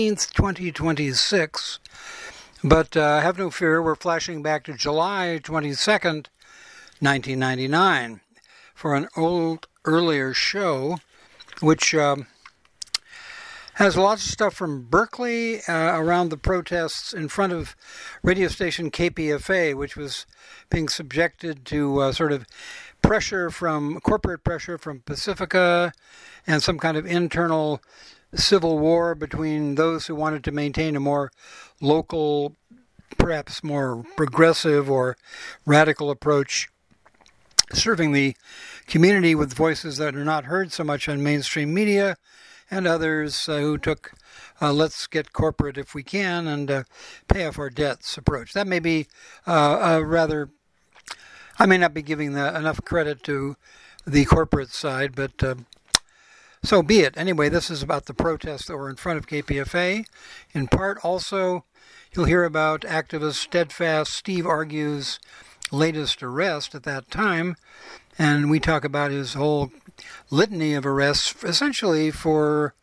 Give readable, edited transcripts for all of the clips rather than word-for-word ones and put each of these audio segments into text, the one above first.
2026, but have no fear, we're flashing back to July 22nd, 1999, for an earlier show, which has lots of stuff from Berkeley around the protests in front of radio station KPFA, which was being subjected to sort of corporate pressure from Pacifica and some kind of internal civil war between those who wanted to maintain a more local, perhaps more progressive or radical approach, serving the community with voices that are not heard so much on mainstream media, and others who took let's get corporate if we can and pay off our debts approach. That may be a rather, I may not be giving enough credit to the corporate side, but so be it. Anyway, this is about the protests that were in front of KPFA. In part, also, you'll hear about activist Steadfast Steve Argue's latest arrest at that time, and we talk about his whole litany of arrests, essentially for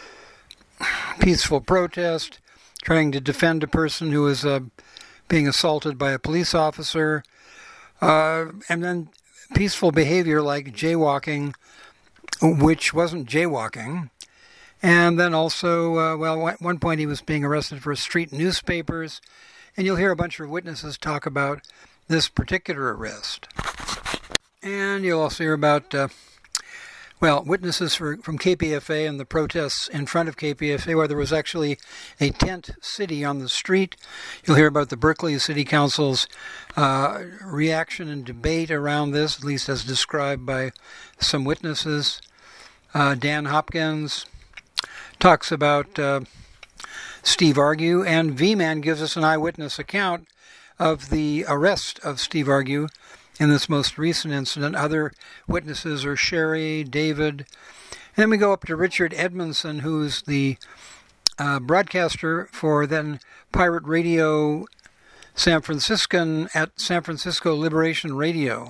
peaceful protest, trying to defend a person who was being assaulted by a police officer, and then peaceful behavior like jaywalking, which wasn't jaywalking. And then also, at one point he was being arrested for street newspapers, and you'll hear a bunch of witnesses talk about this particular arrest. And you'll also hear about, witnesses from KPFA and the protests in front of KPFA, where there was actually a tent city on the street. You'll hear about the Berkeley City Council's reaction and debate around this, at least as described by some witnesses. Dan Hopkins talks about Steve Argue, and V-Man gives us an eyewitness account of the arrest of Steve Argue in this most recent incident. Other witnesses are Sherry, David, and then we go up to Richard Edmondson, who's the broadcaster for then Pirate Radio San Franciscan at San Francisco Liberation Radio.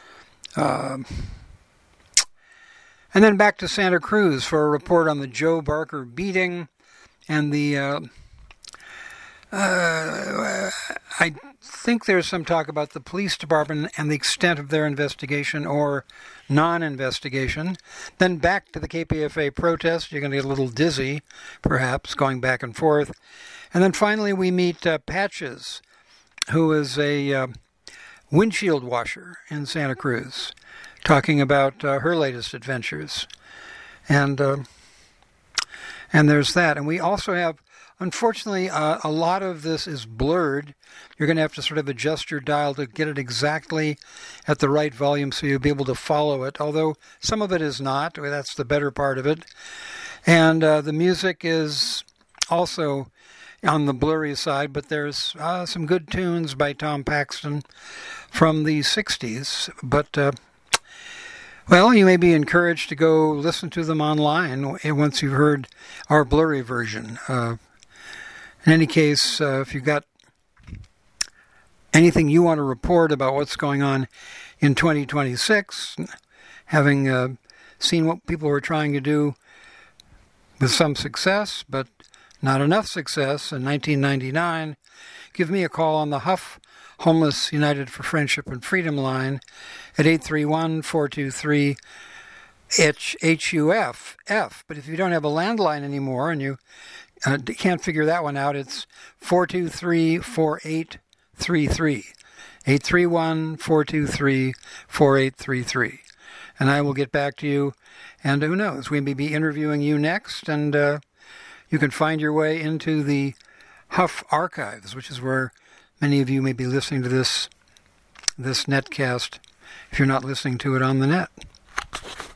And then back to Santa Cruz for a report on the Joe Barker beating and the I think there's some talk about the police department and the extent of their investigation or non-investigation. Then back to the KPFA protest. You're going to get a little dizzy, perhaps, going back and forth. And then finally we meet Patches, who is a windshield washer in Santa Cruz, talking about her latest adventures. And there's that. And we also have, unfortunately, a lot of this is blurred. You're going to have to sort of adjust your dial to get it exactly at the right volume so you'll be able to follow it, although some of it is not. That's the better part of it. And the music is also on the blurry side, but there's some good tunes by Tom Paxton from the 60s. But you may be encouraged to go listen to them online once you've heard our blurry version. In any case, if you've got anything you want to report about what's going on in 2026, having seen what people were trying to do with some success, but not enough success in 1999, give me a call on the Huff Homeless United for Friendship and Freedom line at 831-423-HUF. But if you don't have a landline anymore and you can't figure that one out, it's 423-4833. 831-423-4833. And I will get back to you. And who knows, we may be interviewing you next. And you can find your way into the Huff archives, which is where many of you may be listening to this netcast if you're not listening to it on the net.